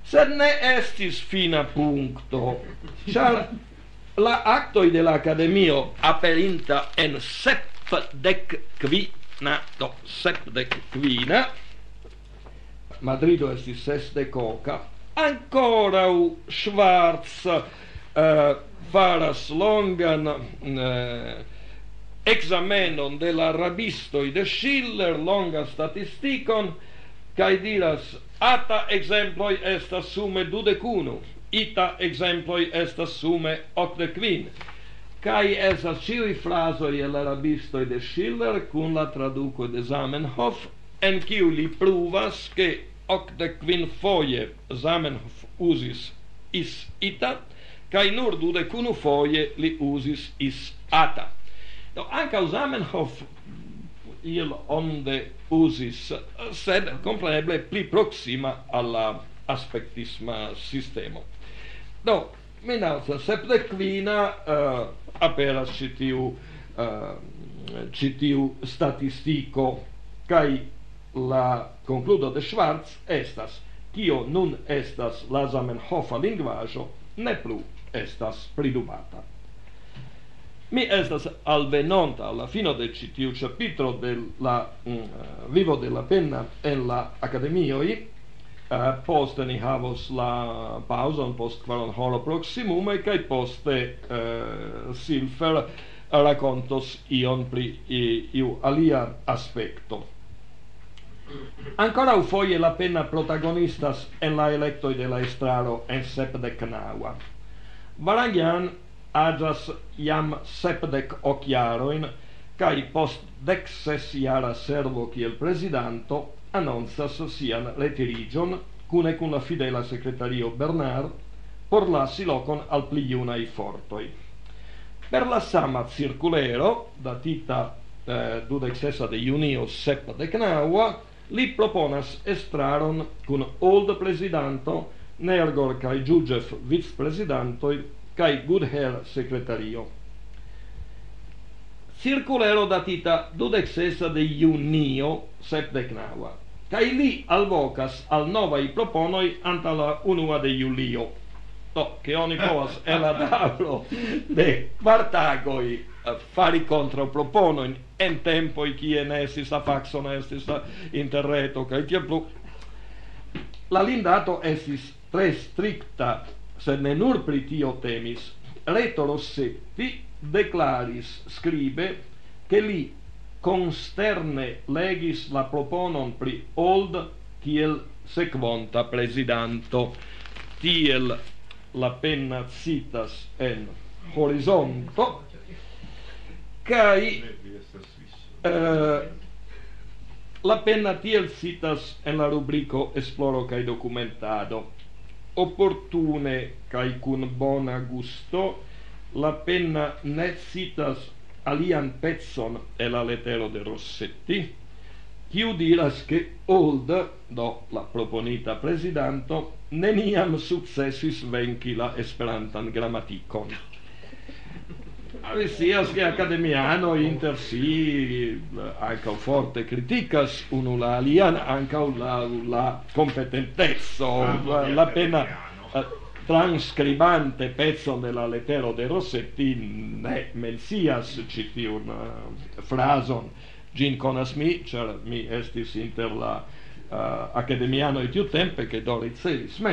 sed ne estis fina puncto, char la actoi de la Academio aperinta en 75, Madrido estis 60, ancora Schwarz faras longan examenon de la rabistoi de Schiller, longa statisticon, cae diras: ata exemploi estas sume 21, ita exemploi estas sume 85, cae esas ciui frasoi el la rabistoi de Schiller cun la traduco de Zamenhof, en ciu li pruvas che 85 foie Zamenhof usis is ita, cae nur 21 foie li usis is ata. Do, anca Zamenhof il onde usis, sed compreneble pli proxima alla aspectisma sistemo. Do, minauza 75 aperas citiu statistico, cae la concludo de Schwarz estas: cio nun estas la Zamenhofa linguaggio, ne plu estas pridubata. Mi estas alvenonta alla fino de citiu capitro de la vivo de la penna en la academioi. Poste ni havos la pauson post 4 horo proximume, cae poste Silfer racontos ion pri iu alia aspecto. Ancora foie la penna protagonistas en la electoi de la estraro en 79. Varangian agas jam 78 jaroin, cae post 16 jara servo kiel presidanto annonzas sian retirigion cune cun la fidela secretario Bernard por lasi locon al pli iunai fortoi. Per la sama circulero, datita 26 de junio 79, li proponas estraron cun old presidanto, Nergor cae Giugef vice-presidantoi, cae Goodhair secretario. Circulero datita 26 de junio 79, cae li alvocas al novai proponoi anta la 1 de julio. Do, che oni povas en la tablo de quartagoi fari contra proponoin en tempoi kie ne estis a faxo, ne estis a interreto, cae tiel plu. La lindato estis tre stricta, sed ne nur pri tio temis. Reto Rossetti declaris scribe che li consterne legis la proponon pri Old kiel sequonta presidanto. Tiel la penna citas en Horizonto, cae la penna tiel citas en la rubrico Esploro cae documentado. Opportune cae cun bona gusto la penna ne citas alian pezzon e la lettero de Rossetti, quiu diras che Old, do la proponita presidanto, neniam successis venci la esperantan grammaticon. Avesias che academiano inter si anca forte criticas unu la alian, anca la competentezzo, la pena transcribante pezzon de la lettero de Rossetti ne mencias citiun frason. Gin conas mi, cer mi estis inter la academiano tiu tempe che do ricevis me.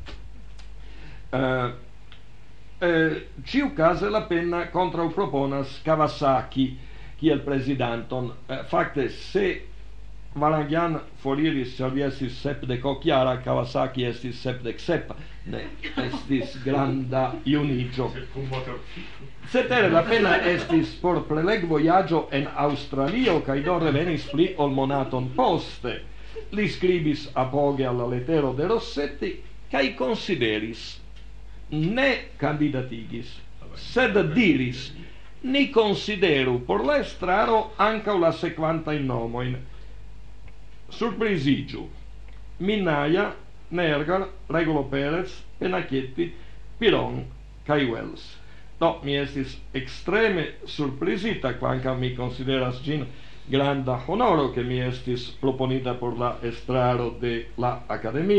Ciu case la penna contrauproponas Kawasaki kiel presidanton. Facte, se Varangian foriris serviesis 70 chiara, Kawasaki estis 77, ne estis granda iunigio. Cetere la penna estis por preleg voyaggio en Australio, cae do revenis pli ol monaton poste. Li scribis apoge alla lettero de Rossetti, cae consideris, ne candidatigis, sed diris: ni consideru por la estraro anca la sequantain nomoin. Surprisigiu: Minnaia, Nergal, Regulo Perez, Penacchietti, Piron, cae Wells. Do, mi estis extreme surprisita, quancam mi consideras gin granda honoro che mi estis proponita por la estraro de la Academio,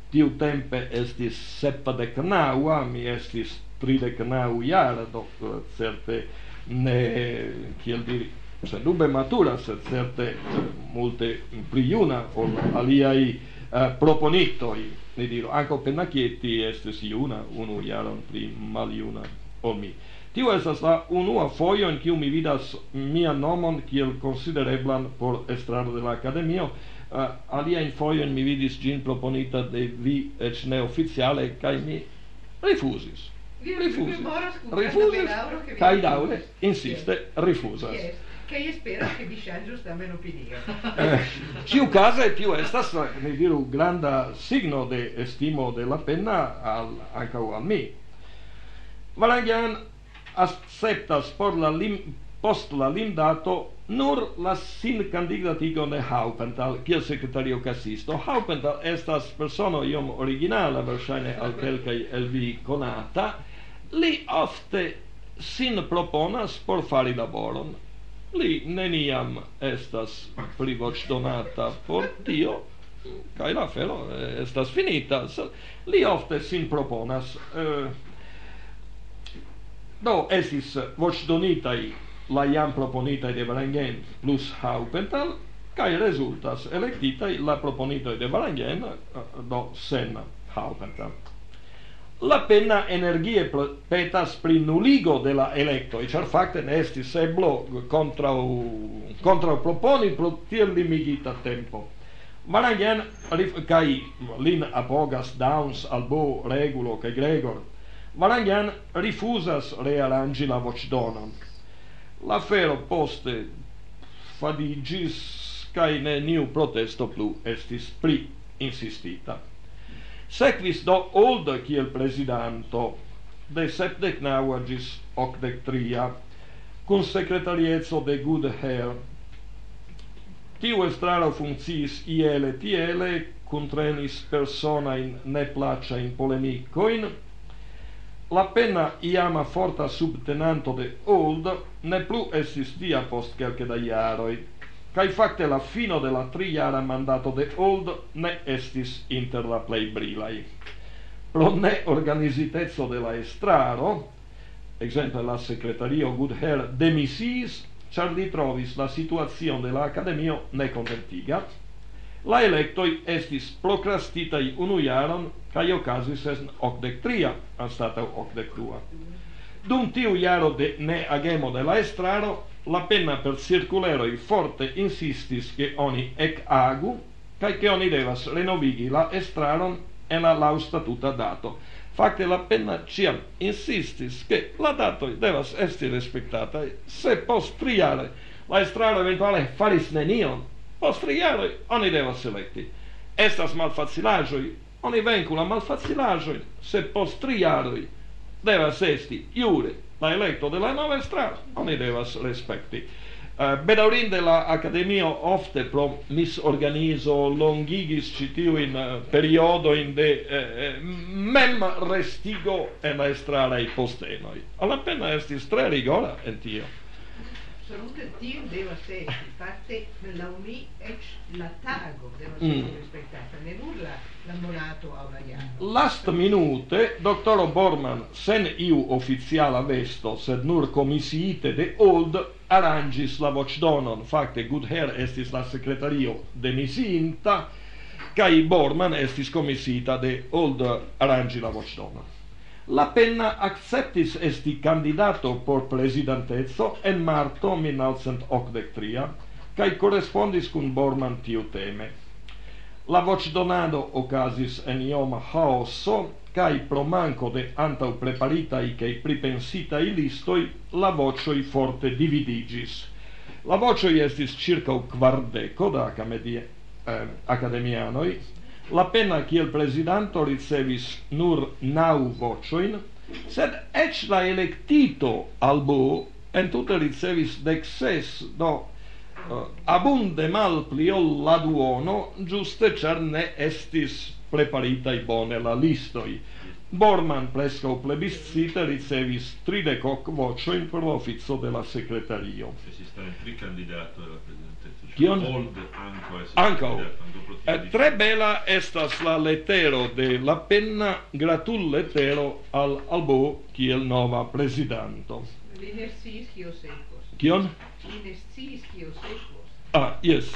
tiu tempe estis 79, mi estis 39 jara, do certe ne, kiel diri, sendube matura, sed certe multe pli juna ol aliai proponitoi, ne diru, anco Pennacchietti estis juna, unu jaron pli maljuna ol mi. Tio estas la unua foio in kiu mi vidas mian nomon kiel considereblan por estraro de la Academio. Alia in foio mi vidis gin proponita de vi ec neoficiale, kai mi rifusis. Rifusis, kai daure, insiste, rifusas. Che io spero che vi sia giusta meno opinione. Ciu case più estas, ne diru, granda signo de estimo de la penna anca al mi. Varangian acceptas post la limdato nur la sin candidatigo de Haupenthal kiel secretario casisto. Haupenthal estas persono iom originala, verŝajne al kelkaj el vi konata. Li ofte sin proponas por fari laboron. Li neniam estas pli voĉdonata por tio, kaj la afero estas finita. Li ofte sin proponas. Do estis voĉdonitaj la jam proponitaj de Varangen plus Haupenthal, kaj rezultas elektitaj la proponitoj de Varangen, do sen Haupenthal. La penna energie petas pri nuligo de la electoi, char facte ne estis eblo contra proponi pro tiel limigita tempo. Varangen kai lin apogas Downs, Albo, Regulo kai Gregor. Varangen rifusas rearangi la voĉdonon. La fero poste fadigis kai neniu protesto plu estis pli insistita. Sekvis do Old kiel presidanto de 79 gis 83 kun sekretarieco de Goodhair. Tiu estraro funkciis iele tiele, kuntrenis personain neplaĉajn polemikoin. La penna iama forta subtenanto de Old ne plu estis tia post kelke da jaroj, kaj fakte la fino de la 3-jara mandato de Old ne estis inter la plej brilaj. Pro ne organiziteco de la estraro, ekzemple la sekretario Goodhair demisiis, ĉar li trovis la situacion de la Akademio nekontentiga. La electoi estis procrastitai unu jaron, kai okazis en 83 anstatau 82. Dum tiu jaro de ne agemo de la estraro, la penna per circuleroi forte insistis che oni ec agu, kai che oni devas renovigi la estraron en la lau statuta dato. Fakte la penna ciam insistis che la datoi devas esti respectata, se post 3 jare la estraro eventuale faris nenion, post 3 jaroj oni devas elekti. Estas malfacilaĵoj, oni venku la malfacilaĵojn, se post 3 jaroj devas esti jure la elekto de la nova estraro, oni devas respekti. Bedaŭrinde la Akademio ofte pro misorganizo longigis ĉi tiujn periodojn de mem restigo en la estraraj postenoj. La penna estis tre rigora en tio. Absolute tio devas esti, fakte la uni ec la tago devas esti respektata, ne nur la monato aŭ la jaro. Last minute, doktoro Bormann, sen iu oficiala vesto, sed nur komisiite de Old, aranĝis la voĉdonon. Fakte Goodhair estis la sekretario demisiinta, kaj Bormann estis komisiita de Old aranĝi la voĉdonon. La penna acceptis esti candidato por presidentezo en marto 1983, kai correspondis kun Bormann tiu teme. La voĉdonado okazis en ioma haoso, kai pro manko de antaŭ preparitaj kaj pripensitaj listoj la voĉoj forte dividiĝis. La voĉoj estis ĉirkaŭ 40 da akademianoj. La penna kiel presidanto ricevis nur 9 voĉojn, sed eĉ la elektito Albo entute ricevis 16, do abunde malpli ol la duono, ĝuste ĉar ne estis preparitaj bone la listoj. Bormann prescaŭ plebiscite ricevis 30 voĉojn por la ofico de la sekretario. Esistono 3 candidato alla presidenza. Kion? Old anco Ankaŭ. Tre bela estas la letero de La Penna, gratulletero al Albo kiel nova prezidanto. Li ne sciis kio sekvos. Kion? Li ne sciis kio sekvos. Ah, yes.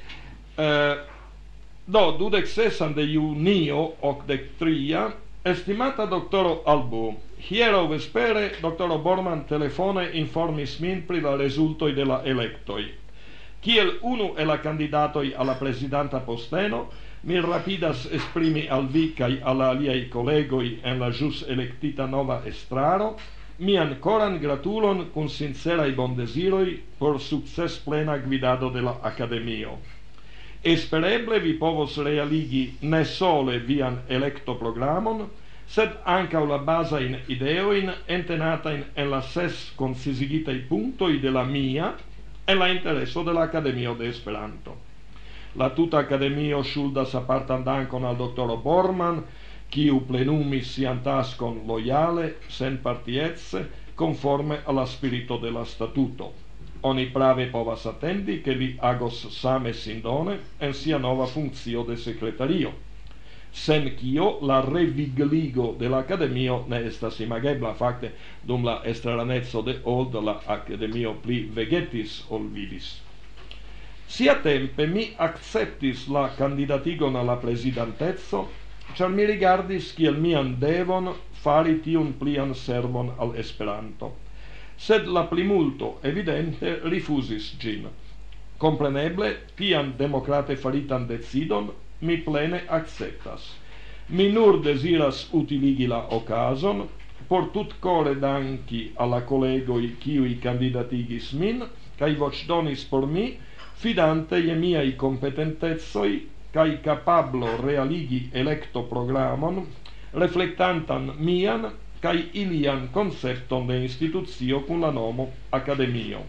Do 26 de junio 83, estimata doktoro Albo, hieraŭ vespere doktoro Bormann telefone informis min pri la rezultoj de la elektoj. Kiel unu el la kandidatoj al la prezidanta posteno, mi rapidas esprimi al vi kaj al aliaj kolegoj en la ĵus elektita nova estraro mian koran gratulon kun sinceraj bondeziroj por sukcesplena gvidado de la akademio. Espereble vi povos realigi ne sole vian elektoprogramon, sed ankaŭ la bazajn ideojn entenatajn en la 6 koncizigitaj punktoj de la mia en la intereso de la Akademio de Esperanto. La tuta Akademio ŝuldas apartan dankon al doktoro Bormann, kiu plenumis sian taskon lojale, senpartiece, conforme alla spirito de la statuto. Oni prave povas attendi che li agos same sindone en sia nova funkcio de sekretario. Sen kio la revigligo de la Akademio ne estas imagebla. Fakte, dum la estraranezzo de Old, la Akademio pli vegetis ol vivis. Siatempe mi acceptis la candidatigon alla presidentezo, char mi rigardis kiel mian devon fari tiun plian servon al Esperanto. Sed la plimulto evidente rifusis gin. Compreneble, tian demokrate faritan decidon mi plene acceptas. Mi nur desiras utiligi la ocason por tutcore danki alla collegoi kiui candidatigis min, kai voĉdonis por mi, fidante je miai competentezoi kai capablo realigi electo programon, reflectantan mian kai ilian concepton de instituzio kun la nomo Akademio.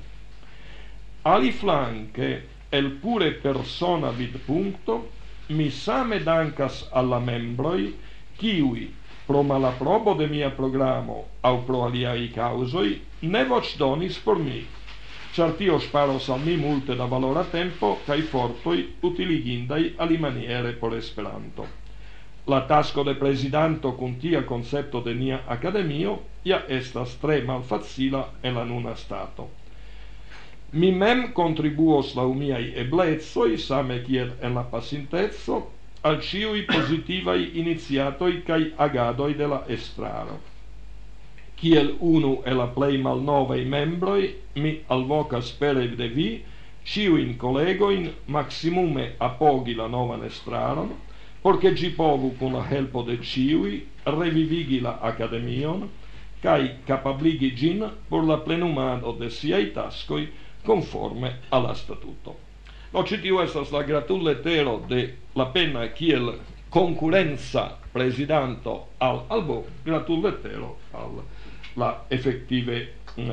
Aliflanke, el pure persona vid puncto, mi same dankas alla membroi, kiui, pro malaprobo de mia programo, au pro aliai causoi, ne voĉdonis por mi, char tio sparos al mi multe da valora tempo kai fortoi utiligindai alimaniere por Esperanto. La tasco de presidanto kun tia concepto de nia Akademio ja estas tre malfacila en la nuna stato. Mi mem contribuos laŭ miaj eblezoj, same kiel en la pasinteco, al ĉiuj pozitivaj iniciatoj kaj agadoj de la estraro. Kiel unu el la plej malnovaj membroj, mi alvokas pere de vi ĉiujn kolegojn maksimume apogi la novan estraron, porque ĝi povu kun la helpo de ĉiuj revivigi la Akademion kaj kapabligi ĝin por la plenumado de siaj taskoj conforme alla statuto. No, ĉi tiu estas la gratulletero de La Penna kiel konkurenca prezidanto al Albo, gratulletero al la efektive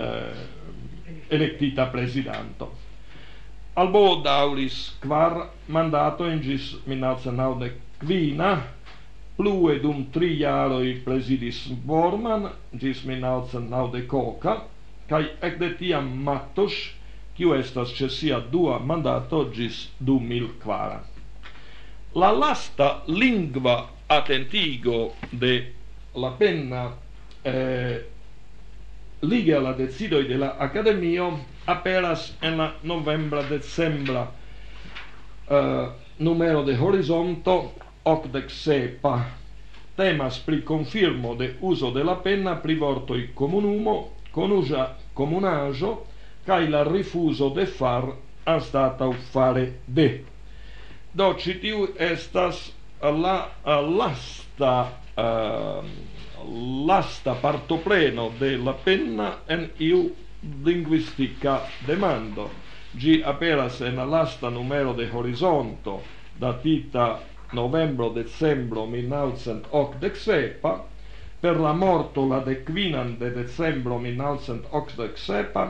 elektita prezidanto. Albo daŭris 4 mandatojn ĝis 1995, plue dum 3 jaroj prezidis Bormann ĝis 1990, kaj ekde tiam Mattos, kiu estas ĉe sia dua mandato ĝis 2004. La lasta lingva atentigo de La Penna lige alla decidoj de la Akademio aperas en la novembra-decembra numero de Horizonto 87. Temas pri confirmo de uso de La Penna pri vortoj komunumo, komunaĵo kaj la rifuzo de far anstataŭ fare de. Do ĉi tiu estas la lasta partopreno de La Penna en iu lingvistica demando. Ĝi aperas en la lasta numero de Horizonto, datita novembro-decembro 1987, per la morto la 15 de decembro 1987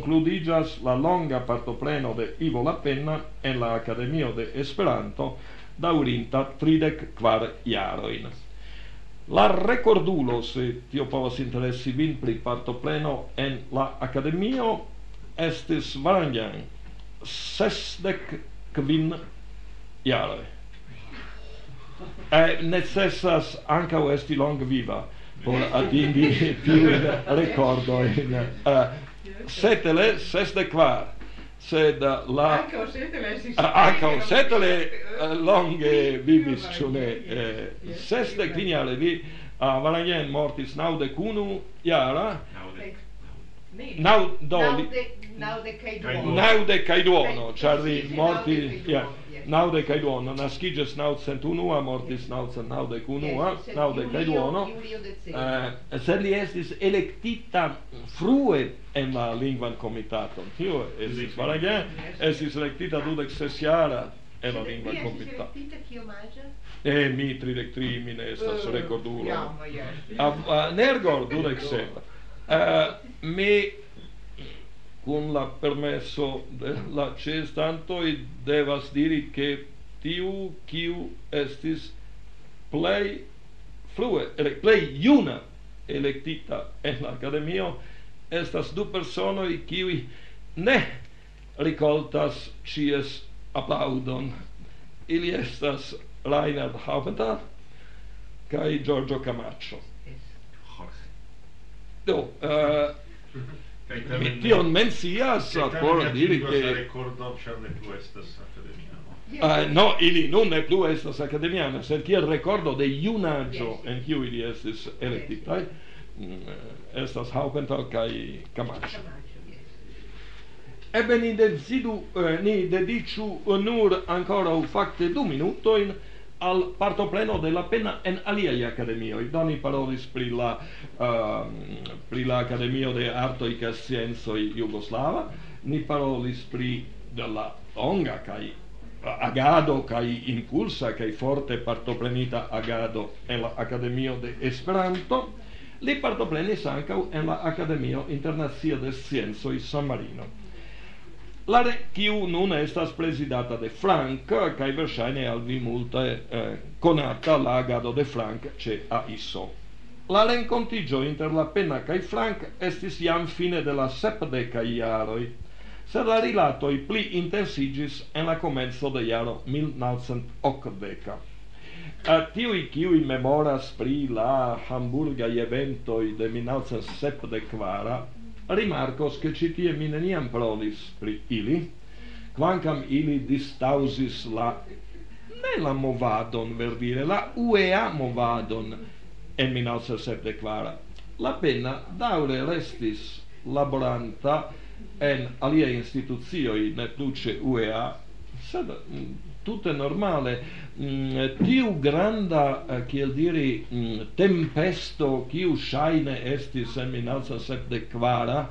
concludigas la longa partopreno de Ivo La Penna en la Akademio de Esperanto daurinta 34 jarojn. La recordulo, se tio povas interessi vin pri partopleno en la akademio, estis Varangian 65 jaroj. Necessas ankaŭ esti longaviva por atingi tiujn rekordojn. Setele 64, sed la ankaŭ Setele longe vivis, ĉu ne? 65 jaroj. Li Varangian mortis 91 jara. Naŭdekajduono, ĉar li mortis 92, naskiĝis 901, mortis 991, 92, sed li estis elektita frue en la lingvan komitaton. Tio estis Varangian, estis elektita 26-jara en la lingvan komitaton. Mi 33, mi ne estas rekordulo. Nergor 27. Mi con la permesso de la ĉeestantoj devas diri ke tiu kiu estis plej frue, plej juna elektita en la akademio estas du personoj kiuj ne rikoltas ĉies aplaŭdon. Ili estas Reinhard Haupenthal kaj Giorgio Camacho. Do, mi tion mencias por diri che rekordo ĉar ne plu estas akademiano. No, ili nun ne plu estas akademiano, sed kiel rekordo de junaĝo en kiu ili estis elektitaj, estas Haupenthal kaj Camacho. Ebbe ni dediĉu nur ankoraŭ fakte 2 minutojn al partopleno de la pena en aliaj akademioj. Do ni parolis pri la Akademio de Artoj kaj Sciencoj Jugoslava, ni parolis pri de la longa kaj agado kaj impulsa kaj forte partoprenita agado en la Akademio de Esperanto. Li partoprenis ankaŭ en la Akademio Internacia de Sciencoj San Marino, kiu nun estas presidata de Frank, kaj verŝajne al vi multe konata la agado de Frank ĉe AISO. La renkontiĝo inter la Penna kaj Frank estis jam fine de la 70-kaj jaroj, sed la rilatoj pli intensiĝis en la komenco de jaro 1980. Tiuj kiuj memoras pri la hamburgaj eventoj de 1974 rimarcos che ci tie mi neniam parolis pri ili, quancam ili distausis ne la movadon, ver dire, la UEA movadon en 1974. La Penna daure restis laboranta en aliei institucioi, ne pluce UEA, sed tutte normale. Tiu granda, kiel diri, tempesto kiu ŝajne estis en 1974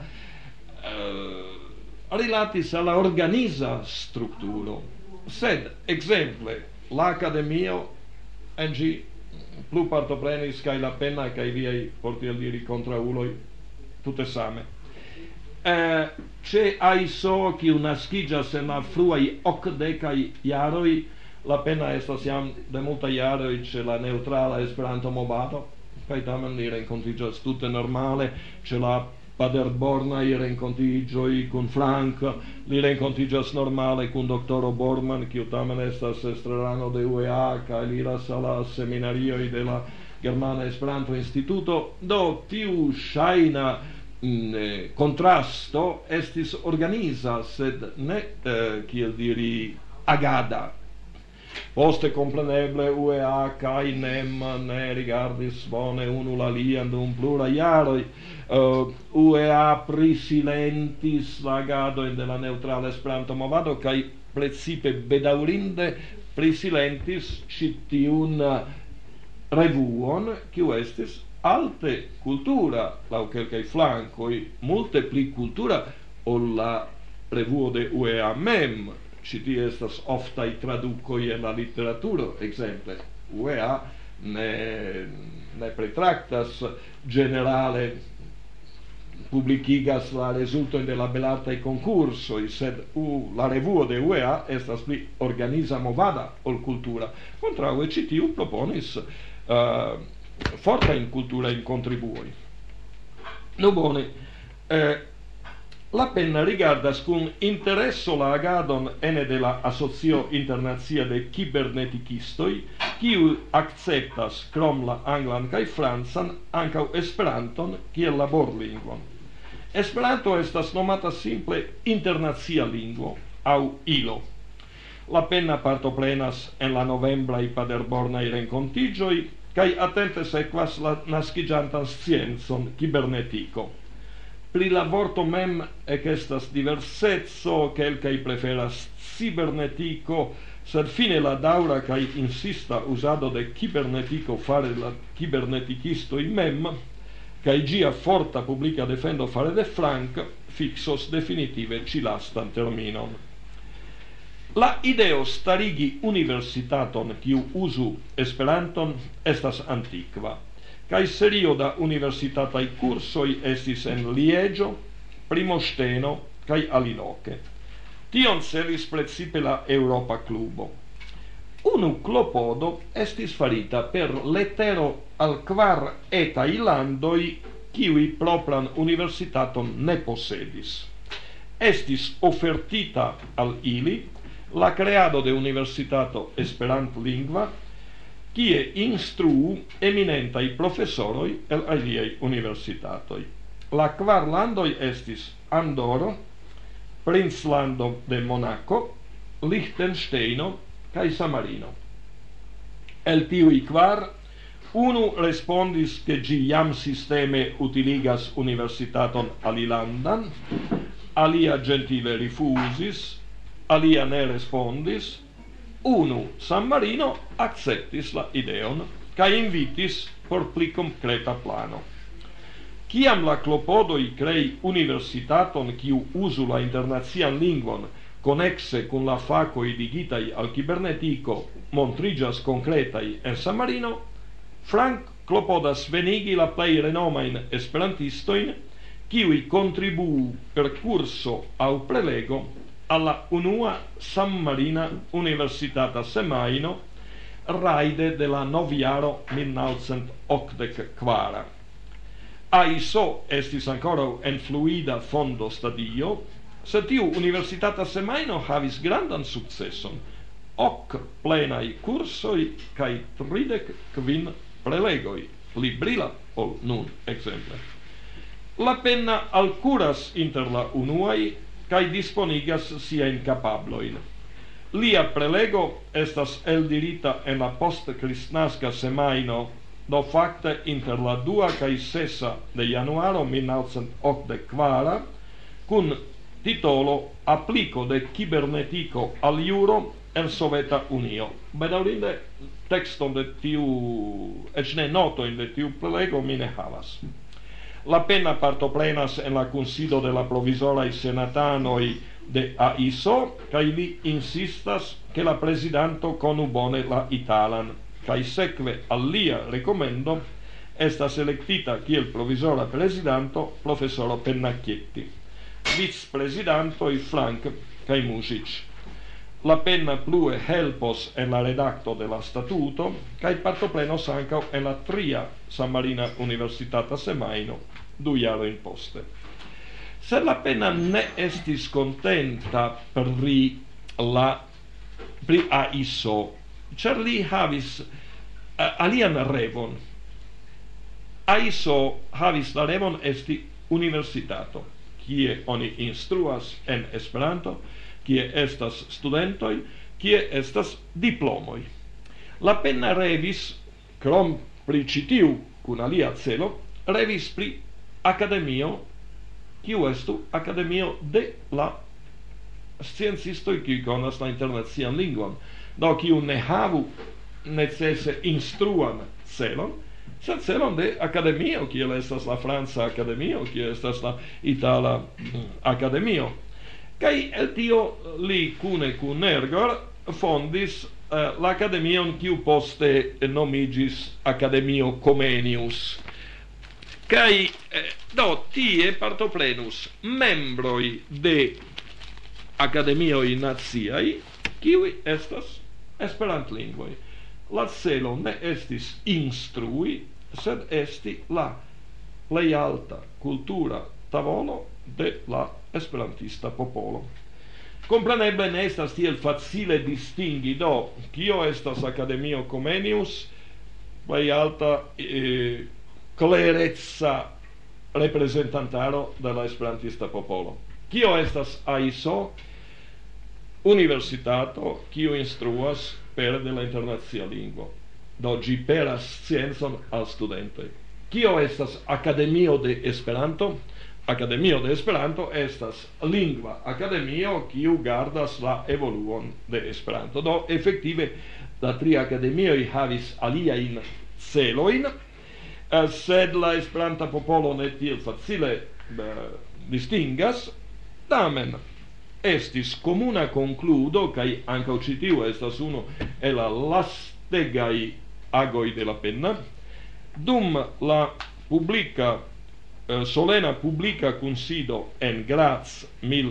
rilatis al la organiza strukturo. Sed, ekzemple, la Akademio en ĝi plu partoprenis kaj la Penna kaj liaj, por tiel diri, kontraŭuloj tute same. Ĉe AISO, kiu naskiĝas en la fruaj 80-kaj jaroj, la Penna estas jam de multaj jaroj ĉe la neŭtrala Esperanto-movado, kaj tamen li renkontiĝas tute normale ĉe la paderbornaj renkontiĝoj kun Frank, li renkontiĝas normale kun doktoro Bormann, kiu tamen estas estrarano de UEA kaj li iras al la seminarioj de la Germana Esperanto-Instituto. Do tiu ŝajna contrasto estis organiza, sed ne, kiel diri, agada. Poste compreneble UEA kaj NEM ne rigardis bone unu la lian dum pluraj jaroj. UEA prisilentis la agadojn de la neŭtrala Esperanto-movado kaj precipe bedaŭrinde prisilentis ĉi tiun revuon, kiu estis alte cultura, laŭ kelkaj flankoj, multe pli cultura ol la revuo de UEA mem. Ci tie estas oftaj tradukoj en la literaturo, ekzemple. UEA ne pretraktas generale publicigas la resulto de la belartai concurso, sed la revuo de UEA estas pli organiza movada ol cultura. Contraue citiu proponis forta in cultura in contribuoi. No bone, la penna rigardas cun interesso la agadon ene de la Asocio Internazia de Cyberneticistoi, kiu acceptas, crom la anglan kai franzan, ancau esperanton kiel laborlingvon. Esperanto estas nomata simple internazia lingvo, au ILO. La penna partoplenas en la novembraj paderbornaj renkontiĝoj, kai atente sequas la nascigiantan scienzon cibernetico. Pri la vorto mem estas diversezzo, quelcai preferas cibernetico, sed fine la daura kai insista usado de cibernetico fare la ciberneticisto mem, kai gia forta publica defendo fare de Frank, fixos definitive ci lastan terminon. La ideo starigi universitaton kiu usu Esperanton estas antiqua, kai serio da universitataj kursoj estis en Lieĝo, Primosteno kai aliloke. Tion celis precipe la Europa Klubo. Unu klopodo estis farita per lettero al 4 etaj landoj kiuj propran universitaton ne posedis. Estis ofertita al ili la creado de universitato esperantlingva, kie instruu eminentai professoroi el aliei universitatoi. La 4 landoi estis Andoro, Princlando de Monaco, Liechtensteino kai San Marino. El tiui 4, unu respondis che gi jam sisteme utiligas universitaton alilandan, alia gentile rifusis, alia ne respondis, unu San Marino acceptis la ideon, ca invitis por pli concreta plano. Ciam la clopodoi crei universitaton kiu usu la internazian lingvon, conexe con la facoi digitai al cibernetico, montrigas concretai en San Marino, Frank clopodas venigi la plei renomain esperantistoin, kiui contribuu per curso au prelego alla unua San Marina Universitata Semaino, raide de la noviaro 1984. AISO estis ancora en fluida fondo stadio, sed tiu Universitata Semaino havis grandan successon, 8 plenai cursoi kai 35 prelegoi, pli brila ol nun exemple. La penna alcuras inter la unuai kai disponigas siain capabloin. Lia prelego estas eldirita en la post-cristnasca semaino, do facte inter la 2 kai 6 de januaro 1984, cun titolo Applico de cibernetico al iuro en Soveta Unio. Bedaurinde texton de tiu, ec ne notoin de tiu prelego mi ne havas. La penna partoplenas en la consido de la provisorai senatanoi de AISO, kai li insistas che la presidanto conubone la italan, kai sekve al lia recomendo estas electita kiel provisora presidanto professoro Pennacchietti, vice-presidantoi Frank kai Music. La penna plue helpos en la redacto de la statuto, kai partoplenos ankaŭ en la 3 San Marina Universitata Semaino, 2 jarojn poste. Se la penna ne estis contenta pri AISO, ĉar li havis alian revon. AISO havis la revon esti universitato, kie oni instruas en Esperanto, kie estas studentoi, kie estas diplomoi. La penna revis, krom pri citiu kun alia celo, revis pri academio, kiu estu academio de la sciencistoi kiu konas la internacian lingvon, do kiu ne havu necese instruan celon, sed celon de academio, kiel estas la Franca Academio, kiel estas la Itala Academio. Kai el tio li cune kun Nergor fondis l'Academion kiu poste nomigis Academio Comenius. kai do tie partoprenus membroi de Academioi Naziai, kiui estas esperantlingvoj. La celo ne estis instrui, sed esti la plej alta kultura tavolo de la esperantista popolo. Compreneble ne estas tiel facile distingi do kio estas Academio Comenius, plej alta klereca representantaro de la esperantista popolo. Kio estas AISO, universitato kiu instruas per de la internacia lingvo. Do ĝi peras sciencon al studentoj. Kio estas Akademio de Esperanto? Akademio de Esperanto estas lingva akademio kiu gardas la evoluon de Esperanto. Do efektive la tri akademioj havis aliajn celojn, sed la esperanta popolo ne tiel facile distingas. Tamen estis comuna concludo, kai ankaŭ ĉi tiu estas unu el la lastegaj agoj de la penna, dum la publika solena publika kunsido en Graz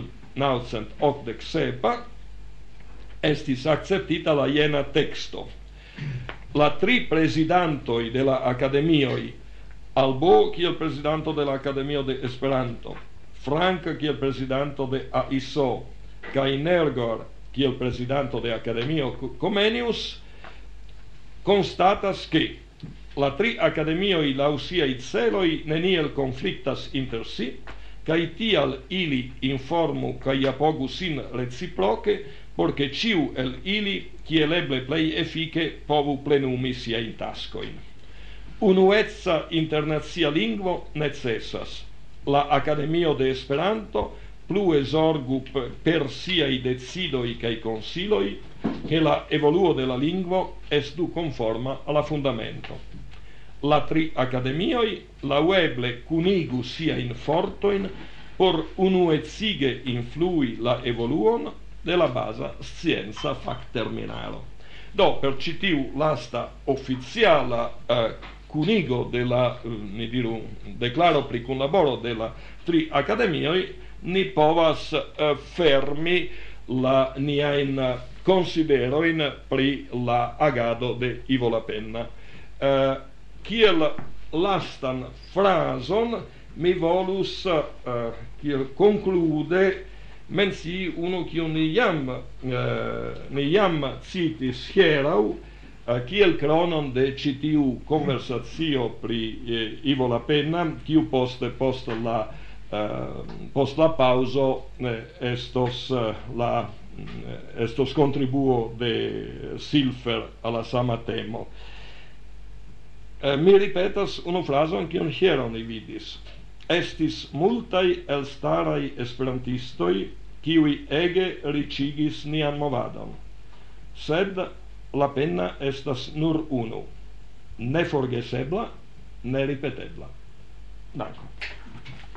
1987 estis akceptita la jena teksto. La tri presidantoj de la akademioj, Albo kiel prezidanto de la Akademio de Esperanto, Frank kiel prezidanto de AISO, kaj Nergor kiel prezidanto de Academio Comenius, constatas ke la tri akademioj laŭ siaj celoj neniel konfliktas inter si, kaj tial ili informu kaj apogu sin reciproke, por ke ĉiu el ili kiel eble plej efike povu plenumi siajn taskojn. Unueca internacia lingvo necesas. La Academio de Esperanto plue zorgu per siaj decidoj kaj konsiloj che la evoluo de la lingvo estu conforma alla fundamento. La tri akademioj laŭeble kunigu siajn fortojn por unuecige influi la evoluon de la baza scienza facterminalo. Do, per ĉi tiu lasta oficiala cunigo de la, ni diru, declaro pri kunlaboro de la tri akademioj, ni povas fermi la niajn konsiderojn pri la agado de Ivo Lapenna. Kiel lastan frazon mi volus kiel konklude mencii unu kiun ni jam citis hieraŭ, kiel kronon de ĉi tiu konversacio pri Ivo Lapenna, kiu post la pauzo estos contribuo de Silfer alla sama temo. Mi ripetas unu frazon kiun hieraŭ ni vidis. Estis multaj elstaraj esperantistoj, kiuj ege riĉigis nian movadon. Sed Lapenna estas nur unu, neforgesebla, neripetebla. Dankon.